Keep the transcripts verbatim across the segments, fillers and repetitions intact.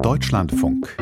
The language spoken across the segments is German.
Deutschlandfunk.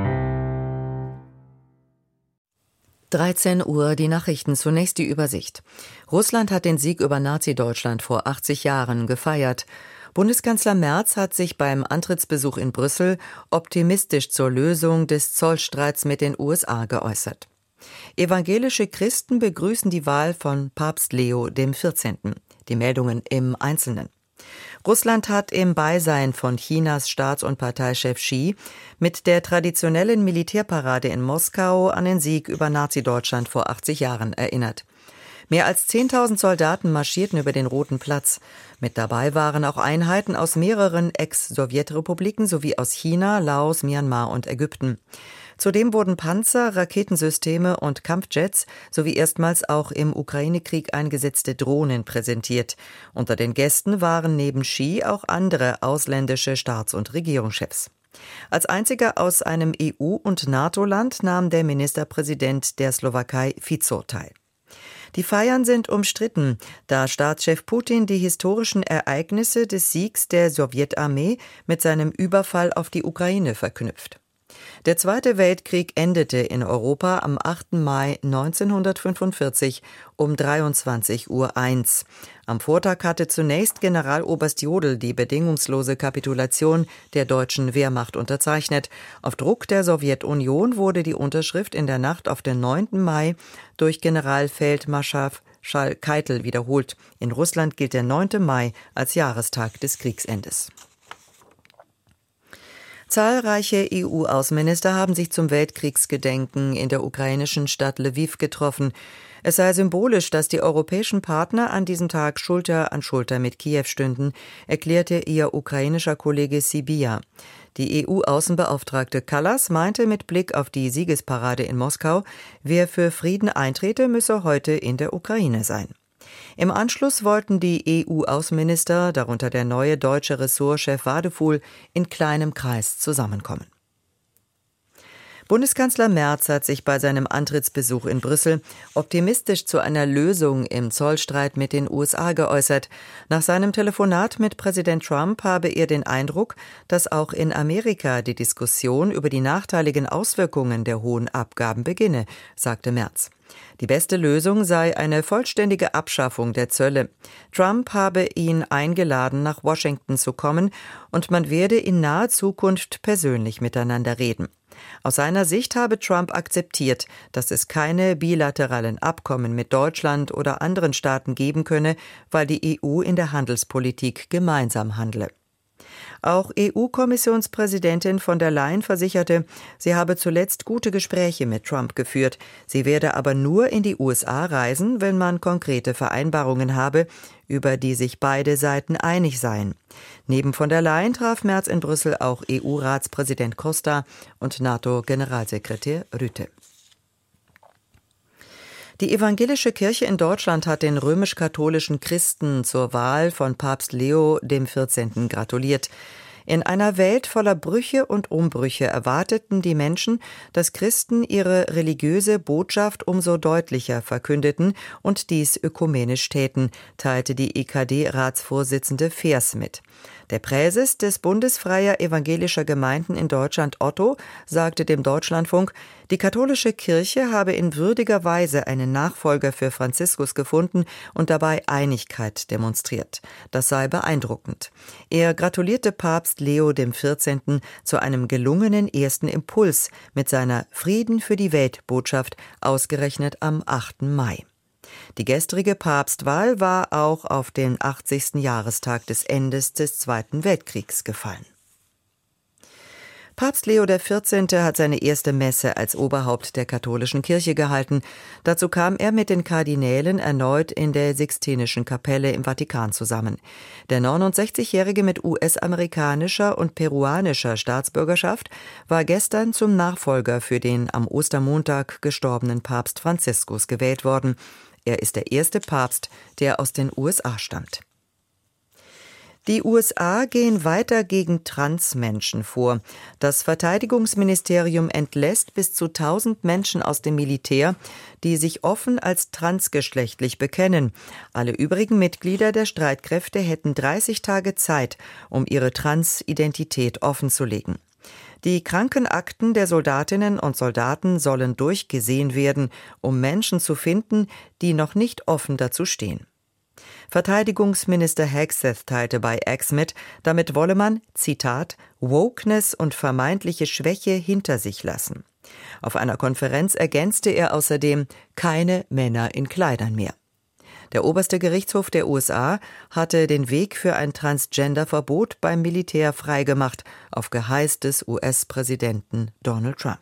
dreizehn Uhr, die Nachrichten, zunächst die Übersicht. Russland hat den Sieg über Nazi-Deutschland vor achtzig Jahren gefeiert. Bundeskanzler Merz hat sich beim Antrittsbesuch in Brüssel optimistisch zur Lösung des Zollstreits mit den U S A geäußert. Evangelische Christen begrüßen die Wahl von Papst Leo der vierzehnten. Die Meldungen im Einzelnen. Russland hat im Beisein von Chinas Staats- und Parteichef Xi mit der traditionellen Militärparade in Moskau an den Sieg über Nazi-Deutschland vor achtzig Jahren erinnert. Mehr als zehntausend Soldaten marschierten über den Roten Platz. Mit dabei waren auch Einheiten aus mehreren Ex-Sowjetrepubliken sowie aus China, Laos, Myanmar und Ägypten. Zudem wurden Panzer, Raketensysteme und Kampfjets sowie erstmals auch im Ukraine-Krieg eingesetzte Drohnen präsentiert. Unter den Gästen waren neben Xi auch andere ausländische Staats- und Regierungschefs. Als einziger aus einem E U- und NATO-Land nahm der Ministerpräsident der Slowakei Fico teil. Die Feiern sind umstritten, da Staatschef Putin die historischen Ereignisse des Siegs der Sowjetarmee mit seinem Überfall auf die Ukraine verknüpft. Der Zweite Weltkrieg endete in Europa am achten Mai neunzehnhundertfünfundvierzig um dreiundzwanzig Uhr eins. Am Vortag hatte zunächst Generaloberst Jodl die bedingungslose Kapitulation der deutschen Wehrmacht unterzeichnet. Auf Druck der Sowjetunion wurde die Unterschrift in der Nacht auf den neunten Mai durch Generalfeldmarschall Keitel wiederholt. In Russland gilt der neunte Mai als Jahrestag des Kriegsendes. Zahlreiche E U-Außenminister haben sich zum Weltkriegsgedenken in der ukrainischen Stadt Lwiw getroffen. Es sei symbolisch, dass die europäischen Partner an diesem Tag Schulter an Schulter mit Kiew stünden, erklärte ihr ukrainischer Kollege Sybiha. Die E U-Außenbeauftragte Kallas meinte mit Blick auf die Siegesparade in Moskau, wer für Frieden eintrete, müsse heute in der Ukraine sein. Im Anschluss wollten die E U-Außenminister, darunter der neue deutsche Ressortchef Wadefuhl, in kleinem Kreis zusammenkommen. Bundeskanzler Merz hat sich bei seinem Antrittsbesuch in Brüssel optimistisch zu einer Lösung im Zollstreit mit den U S A geäußert. Nach seinem Telefonat mit Präsident Trump habe er den Eindruck, dass auch in Amerika die Diskussion über die nachteiligen Auswirkungen der hohen Abgaben beginne, sagte Merz. Die beste Lösung sei eine vollständige Abschaffung der Zölle. Trump habe ihn eingeladen, nach Washington zu kommen, und man werde in naher Zukunft persönlich miteinander reden. Aus seiner Sicht habe Trump akzeptiert, dass es keine bilateralen Abkommen mit Deutschland oder anderen Staaten geben könne, weil die E U in der Handelspolitik gemeinsam handle. Auch E U-Kommissionspräsidentin von der Leyen versicherte, sie habe zuletzt gute Gespräche mit Trump geführt. Sie werde aber nur in die U S A reisen, wenn man konkrete Vereinbarungen habe, über die sich beide Seiten einig seien. Neben von der Leyen traf Merz in Brüssel auch E U-Ratspräsident Costa und NATO-Generalsekretär Rutte. Die evangelische Kirche in Deutschland hat den römisch-katholischen Christen zur Wahl von Papst Leo der vierzehnten gratuliert. In einer Welt voller Brüche und Umbrüche erwarteten die Menschen, dass Christen ihre religiöse Botschaft umso deutlicher verkündeten und dies ökumenisch täten, teilte die E K D-Ratsvorsitzende Feers mit. Der Präses des Bundes freier evangelischer Gemeinden in Deutschland, Otto, sagte dem Deutschlandfunk, die katholische Kirche habe in würdiger Weise einen Nachfolger für Franziskus gefunden und dabei Einigkeit demonstriert. Das sei beeindruckend. Er gratulierte Papst Leo der vierzehnten zu einem gelungenen ersten Impuls mit seiner Frieden für die Welt-Botschaft, ausgerechnet am achten Mai. Die gestrige Papstwahl war auch auf den achtzigsten Jahrestag des Endes des Zweiten Weltkriegs gefallen. Papst Leo der vierzehnte hat seine erste Messe als Oberhaupt der katholischen Kirche gehalten. Dazu kam er mit den Kardinälen erneut in der Sixtinischen Kapelle im Vatikan zusammen. Der neunundsechzigjährige mit U S-amerikanischer und peruanischer Staatsbürgerschaft war gestern zum Nachfolger für den am Ostermontag gestorbenen Papst Franziskus gewählt worden. Er ist der erste Papst, der aus den U S A stammt. Die U S A gehen weiter gegen Transmenschen vor. Das Verteidigungsministerium entlässt bis zu tausend Menschen aus dem Militär, die sich offen als transgeschlechtlich bekennen. Alle übrigen Mitglieder der Streitkräfte hätten dreißig Tage Zeit, um ihre Transidentität offenzulegen. Die Krankenakten der Soldatinnen und Soldaten sollen durchgesehen werden, um Menschen zu finden, die noch nicht offen dazu stehen. Verteidigungsminister Hegseth teilte bei X mit, damit wolle man, Zitat, Wokeness und vermeintliche Schwäche hinter sich lassen. Auf einer Konferenz ergänzte er außerdem keine Männer in Kleidern mehr. Der oberste Gerichtshof der U S A hatte den Weg für ein Transgender-Verbot beim Militär freigemacht, auf Geheiß des U S-Präsidenten Donald Trump.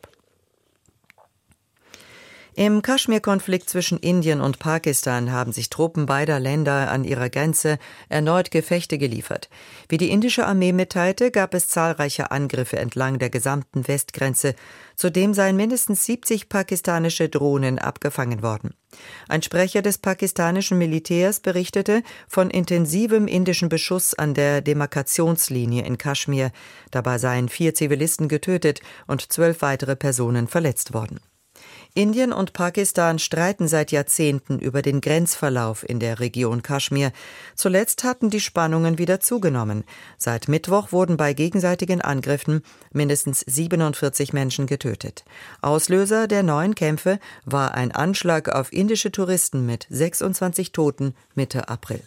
Im Kaschmir-Konflikt zwischen Indien und Pakistan haben sich Truppen beider Länder an ihrer Grenze erneut Gefechte geliefert. Wie die indische Armee mitteilte, gab es zahlreiche Angriffe entlang der gesamten Westgrenze. Zudem seien mindestens siebzig pakistanische Drohnen abgefangen worden. Ein Sprecher des pakistanischen Militärs berichtete von intensivem indischen Beschuss an der Demarkationslinie in Kaschmir. Dabei seien vier Zivilisten getötet und zwölf weitere Personen verletzt worden. Indien und Pakistan streiten seit Jahrzehnten über den Grenzverlauf in der Region Kaschmir. Zuletzt hatten die Spannungen wieder zugenommen. Seit Mittwoch wurden bei gegenseitigen Angriffen mindestens siebenundvierzig Menschen getötet. Auslöser der neuen Kämpfe war ein Anschlag auf indische Touristen mit sechsundzwanzig Toten Mitte April.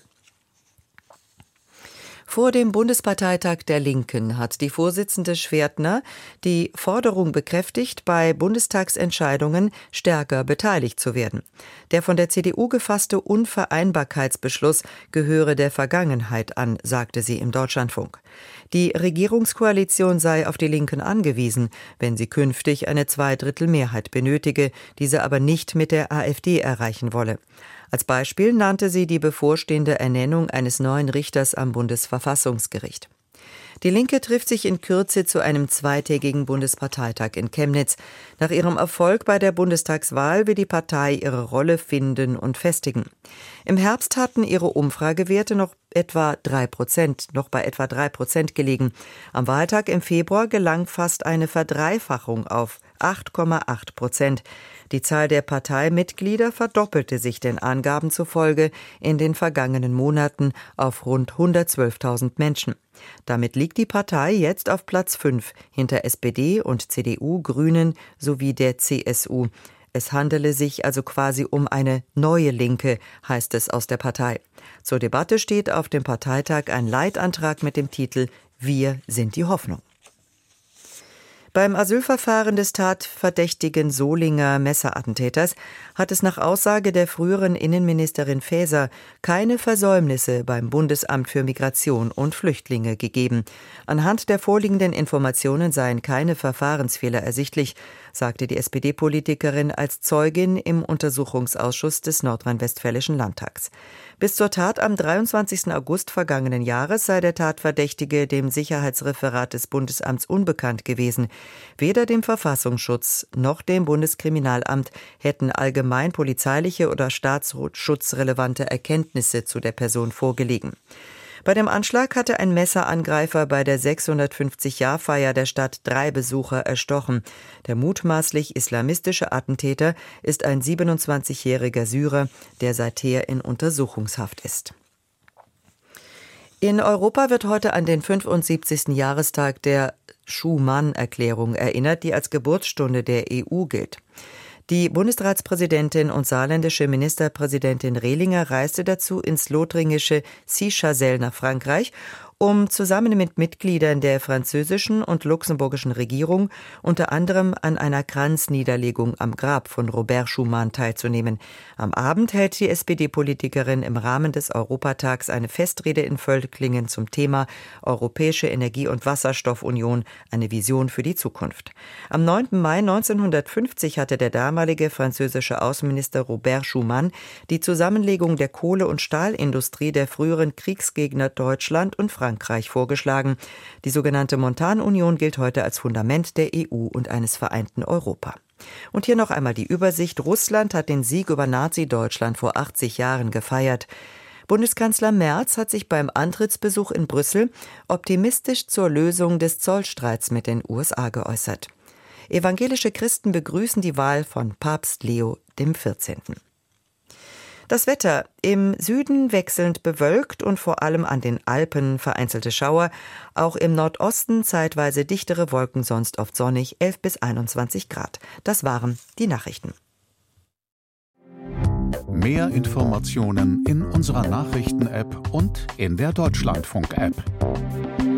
Vor dem Bundesparteitag der Linken hat die Vorsitzende Schwertner die Forderung bekräftigt, bei Bundestagsentscheidungen stärker beteiligt zu werden. Der von der C D U gefasste Unvereinbarkeitsbeschluss gehöre der Vergangenheit an, sagte sie im Deutschlandfunk. Die Regierungskoalition sei auf die Linken angewiesen, wenn sie künftig eine Zweidrittelmehrheit benötige, diese aber nicht mit der AfD erreichen wolle. Als Beispiel nannte sie die bevorstehende Ernennung eines neuen Richters am Bundesverfassungsgericht. Die Linke trifft sich in Kürze zu einem zweitägigen Bundesparteitag in Chemnitz. Nach ihrem Erfolg bei der Bundestagswahl will die Partei ihre Rolle finden und festigen. Im Herbst hatten ihre Umfragewerte noch etwa drei Prozent, noch bei etwa drei Prozent gelegen. Am Wahltag im Februar gelang fast eine Verdreifachung auf acht Komma acht Prozent. Die Zahl der Parteimitglieder verdoppelte sich den Angaben zufolge in den vergangenen Monaten auf rund hundertzwölftausend Menschen. Damit liegt die Partei jetzt auf Platz fünf hinter S P D und C D U, Grünen sowie der C S U. Es handele sich also quasi um eine neue Linke, heißt es aus der Partei. Zur Debatte steht auf dem Parteitag ein Leitantrag mit dem Titel »Wir sind die Hoffnung«. Beim Asylverfahren des tatverdächtigen Solinger Messerattentäters hat es nach Aussage der früheren Innenministerin Faeser keine Versäumnisse beim Bundesamt für Migration und Flüchtlinge gegeben. Anhand der vorliegenden Informationen seien keine Verfahrensfehler ersichtlich, sagte die S P D-Politikerin als Zeugin im Untersuchungsausschuss des Nordrhein-Westfälischen Landtags. Bis zur Tat am dreiundzwanzigsten August vergangenen Jahres sei der Tatverdächtige dem Sicherheitsreferat des Bundesamts unbekannt gewesen. Weder dem Verfassungsschutz noch dem Bundeskriminalamt hätten allgemein polizeiliche oder staatsschutzrelevante Erkenntnisse zu der Person vorgelegen. Bei dem Anschlag hatte ein Messerangreifer bei der sechshundertfünfzig-Jahr-Feier der Stadt drei Besucher erstochen. Der mutmaßlich islamistische Attentäter ist ein siebenundzwanzigjähriger Syrer, der seither in Untersuchungshaft ist. In Europa wird heute an den fünfundsiebzigsten Jahrestag der Schuman-Erklärung erinnert, die als Geburtsstunde der E U gilt. Die Bundesratspräsidentin und saarländische Ministerpräsidentin Rehlinger reiste dazu ins lothringische Seychelles nach Frankreich, um zusammen mit Mitgliedern der französischen und luxemburgischen Regierung unter anderem an einer Kranzniederlegung am Grab von Robert Schuman teilzunehmen. Am Abend hält die S P D-Politikerin im Rahmen des Europatags eine Festrede in Völklingen zum Thema Europäische Energie- und Wasserstoffunion, eine Vision für die Zukunft. Am neunten Mai neunzehnhundertfünfzig hatte der damalige französische Außenminister Robert Schuman die Zusammenlegung der Kohle- und Stahlindustrie der früheren Kriegsgegner Deutschland und Frankreich Frankreich vorgeschlagen. Die sogenannte Montanunion gilt heute als Fundament der E U und eines vereinten Europa. Und hier noch einmal die Übersicht. Russland hat den Sieg über Nazi-Deutschland vor achtzig Jahren gefeiert. Bundeskanzler Merz hat sich beim Antrittsbesuch in Brüssel optimistisch zur Lösung des Zollstreits mit den U S A geäußert. Evangelische Christen begrüßen die Wahl von Papst Leo dem vierzehnten Das Wetter: im Süden wechselnd bewölkt und vor allem an den Alpen vereinzelte Schauer. Auch im Nordosten zeitweise dichtere Wolken, sonst oft sonnig, elf bis einundzwanzig Grad. Das waren die Nachrichten. Mehr Informationen in unserer Nachrichten-App und in der Deutschlandfunk-App.